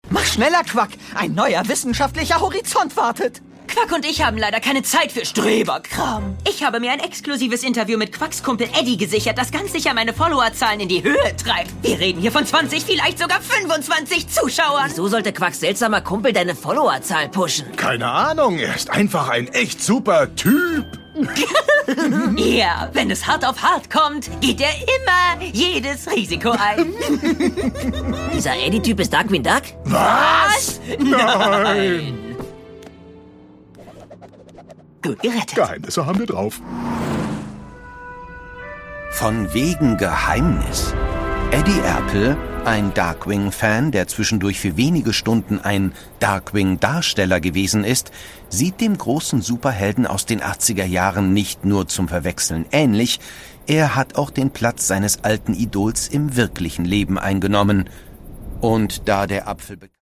Mach schneller, Quack. Ein neuer wissenschaftlicher Horizont wartet. Quack und ich haben leider keine Zeit für Streberkram. Ich habe mir ein exklusives Interview mit Quacks Kumpel Eddie gesichert, das ganz sicher meine Followerzahlen in die Höhe treibt. Wir reden hier von 20, vielleicht sogar 25 Zuschauern. Wieso sollte Quacks seltsamer Kumpel deine Followerzahl pushen? Keine Ahnung, er ist einfach ein echt super Typ. Ja, wenn es hart auf hart kommt, geht er immer jedes Risiko ein. Dieser Eddie-Typ ist Darkwing Duck? Was? Nein! Gut gerettet. Geheimnisse haben wir drauf. Von wegen Geheimnis. Eddie Erpel, ein Darkwing-Fan, der zwischendurch für wenige Stunden ein Darkwing-Darsteller gewesen ist, sieht dem großen Superhelden aus den 80er Jahren nicht nur zum Verwechseln ähnlich, er hat auch den Platz seines alten Idols im wirklichen Leben eingenommen. Und da der Apfel